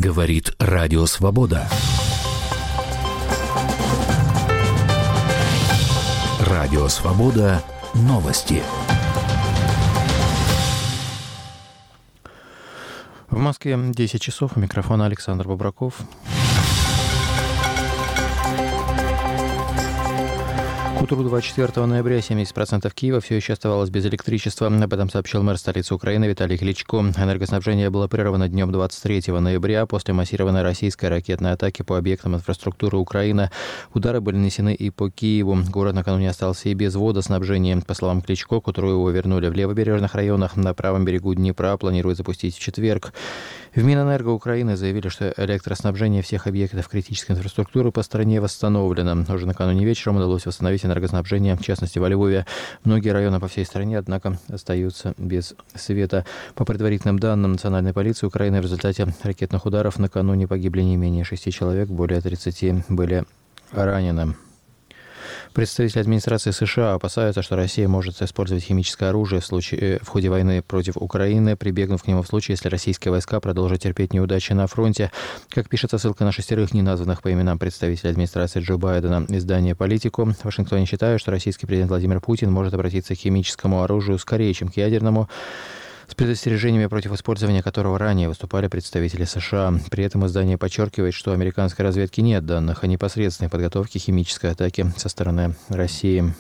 Говорит Радио Свобода. Радио Свобода. Новости. В Москве 10 часов. У микрофона Александр Бобраков. К утру 24 ноября 70% Киева все еще оставалось без электричества. Об этом сообщил мэр столицы Украины Виталий Кличко. Энергоснабжение было прервано днем 23 ноября после массированной российской ракетной атаки по объектам инфраструктуры Украины. Удары были нанесены и по Киеву. Город накануне остался и без водоснабжения. По словам Кличко, к утру его вернули в левобережных районах. На правом берегу Днепра планируют запустить в четверг. В Минэнерго Украины заявили, что электроснабжение всех объектов критической инфраструктуры по стране восстановлено. Уже накануне вечером удалось восстановить энергоснабжение, в частности во Львове. Многие районы по всей стране, однако, остаются без света. По предварительным данным Национальной полиции Украины, в результате ракетных ударов накануне погибли не менее 6 человек, более 30 были ранены. Представители администрации США опасаются, что Россия может использовать химическое оружие в ходе войны против Украины, прибегнув к нему в случае, если российские войска продолжат терпеть неудачи на фронте. Как пишется ссылка на 6 неназванных по именам представителей администрации Джо Байдена, издание «Политику», в Вашингтоне считают, что российский президент Владимир Путин может обратиться к химическому оружию скорее, чем к ядерному, с предостережениями, против использования которого ранее выступали представители США. При этом издание подчеркивает, что у американской разведки нет данных о непосредственной подготовке химической атаки со стороны России.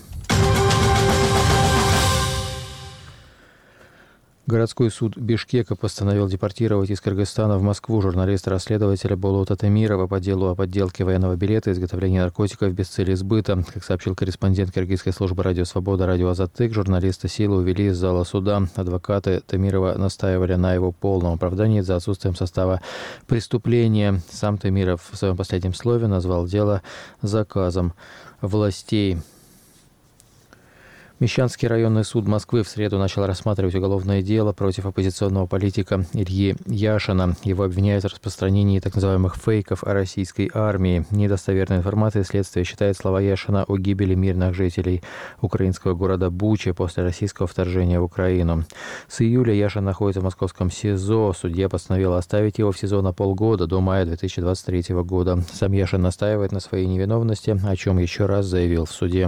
Городской суд Бишкека постановил депортировать из Кыргызстана в Москву журналиста-расследователя Болота Темирова по делу о подделке военного билета и изготовлении наркотиков без цели сбыта. Как сообщил корреспондент киргизской службы «Радио Свобода» Радио Азаттык, журналиста силой увели из зала суда. Адвокаты Темирова настаивали на его полном оправдании за отсутствием состава преступления. Сам Темиров в своем последнем слове назвал дело заказом властей. Мещанский районный суд Москвы в среду начал рассматривать уголовное дело против оппозиционного политика Ильи Яшина. Его обвиняют в распространении так называемых фейков о российской армии. Недостоверной информацией следствие считает слова Яшина о гибели мирных жителей украинского города Буча после российского вторжения в Украину. С июля Яшин находится в московском СИЗО. Судья постановил оставить его в СИЗО на полгода до мая 2023 года. Сам Яшин настаивает на своей невиновности, о чем еще раз заявил в суде.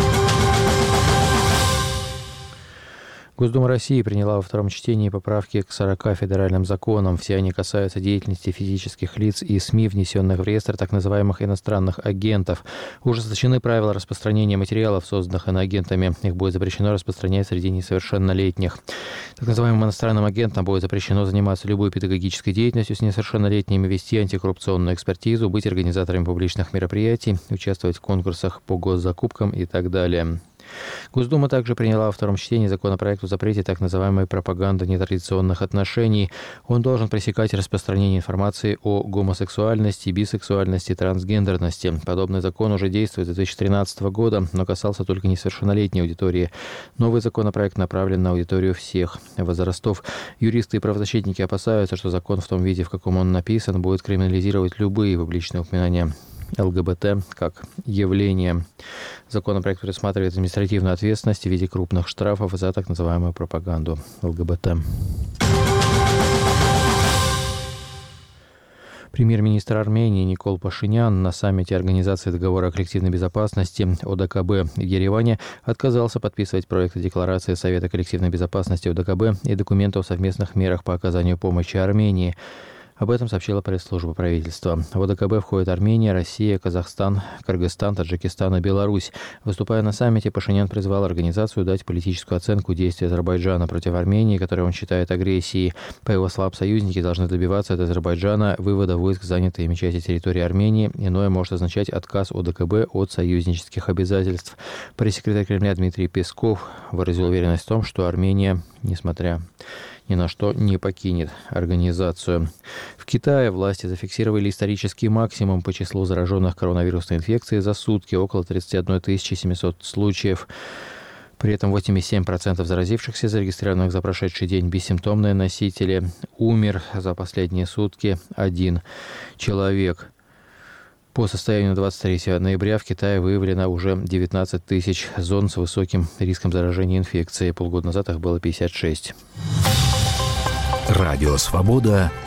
Госдума России приняла во втором чтении поправки к 40 федеральным законам. Все они касаются деятельности физических лиц и СМИ, внесенных в реестр так называемых иностранных агентов. Ужесточены правила распространения материалов, созданных иноагентами. Их будет запрещено распространять среди несовершеннолетних. Так называемым иностранным агентам будет запрещено заниматься любой педагогической деятельностью с несовершеннолетними, вести антикоррупционную экспертизу, быть организаторами публичных мероприятий, участвовать в конкурсах по госзакупкам и так далее. Госдума также приняла во втором чтении законопроект о запрете так называемой пропаганды нетрадиционных отношений. Он должен пресекать распространение информации о гомосексуальности, бисексуальности, трансгендерности. Подобный закон уже действует с 2013 года, но касался только несовершеннолетней аудитории. Новый законопроект направлен на аудиторию всех возрастов. Юристы и правозащитники опасаются, что закон в том виде, в каком он написан, будет криминализировать любые публичные упоминания ЛГБТ как явление. Законопроект предусматривает административную ответственность в виде крупных штрафов за так называемую пропаганду ЛГБТ. Премьер-министр Армении Никол Пашинян на саммите Организации договора о коллективной безопасности ОДКБ в Ереване отказался подписывать проекты декларации Совета коллективной безопасности ОДКБ и документов о совместных мерах по оказанию помощи Армении. Об этом сообщила пресс-служба правительства. В ОДКБ входят Армения, Россия, Казахстан, Кыргызстан, Таджикистан и Беларусь. Выступая на саммите, Пашинян призвал организацию дать политическую оценку действий Азербайджана против Армении, которую он считает агрессией. По его словам, союзники должны добиваться от Азербайджана вывода войск, занятой ими части территории Армении. Иное может означать отказ ОДКБ от союзнических обязательств. Пресс-секретарь Кремля Дмитрий Песков выразил уверенность в том, что Армения, несмотря ни на что, не покинет организацию. В Китае власти зафиксировали исторический максимум по числу зараженных коронавирусной инфекцией за сутки, около 31 700 случаев. При этом 87% заразившихся, зарегистрированных за прошедший день, бессимптомные носители. Умер за последние сутки 1 человек. По состоянию 23 ноября в Китае выявлено уже 19 тысяч зон с высоким риском заражения инфекцией. Полгода назад их было 56. Радио «Свобода».